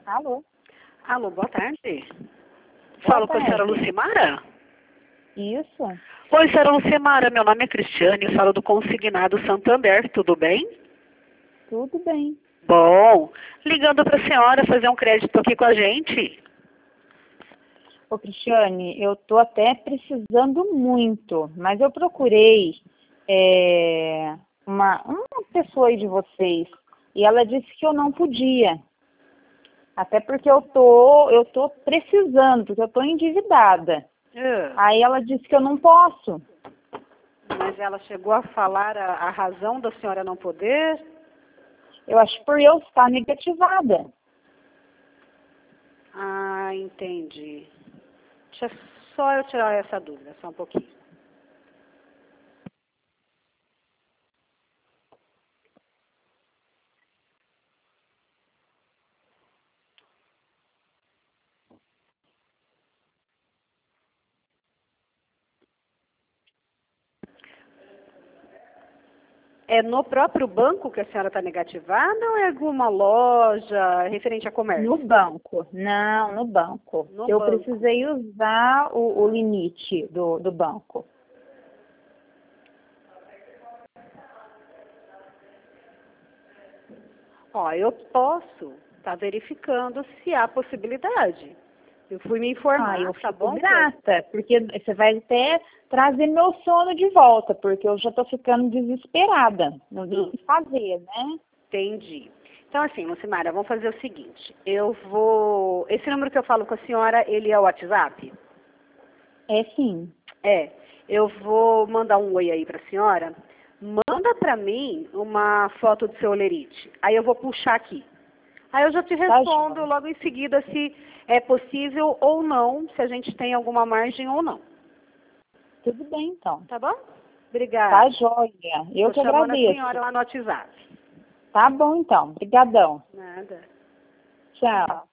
Alô? Alô, boa tarde. Boa Falo com a tarde. senhora Lucimara? Isso? Oi, senhora Lucimara, meu nome é Cristiane, eu falo do Consignado Santander, tudo bem? Tudo bem. Bom, ligando para a senhora fazer um crédito aqui com a gente. Ô, Cristiane, eu tô até precisando muito, mas eu procurei uma pessoa aí de vocês e ela disse que eu não podia. Até porque eu tô precisando, porque eu tô endividada. Aí ela disse que eu não posso. Mas ela chegou a falar a razão da senhora não poder? Eu acho por eu estar negativada. Ah, entendi. Deixa só eu tirar essa dúvida, só um pouquinho. É no próprio banco que a senhora está negativada ou é alguma loja referente a comércio? No banco. Não, no banco. No Eu banco. precisei usar o limite do banco. Ó, eu posso estar verificando se há possibilidade. Eu fui me informar, Eu tá fico bom? grata, porque você vai até trazer meu sono de volta, porque eu já estou ficando desesperada. Não sei o que fazer, né? Entendi. Então, assim, Lucimara, vamos fazer o seguinte. Eu vou... Esse número que eu falo com a senhora, ele é o WhatsApp? É sim. É. Eu vou mandar um oi aí para a senhora. Manda para mim uma foto do seu olerite. Aí eu vou puxar aqui. Aí eu já te respondo joia. logo em seguida se é possível ou não, se a gente tem alguma margem ou não. Tudo bem, então. Tá bom? Tá Obrigada. joia. Eu que Tô chamando a agradeço. senhora lá no WhatsApp. Tá bom, então. Obrigadão. Nada. Tchau.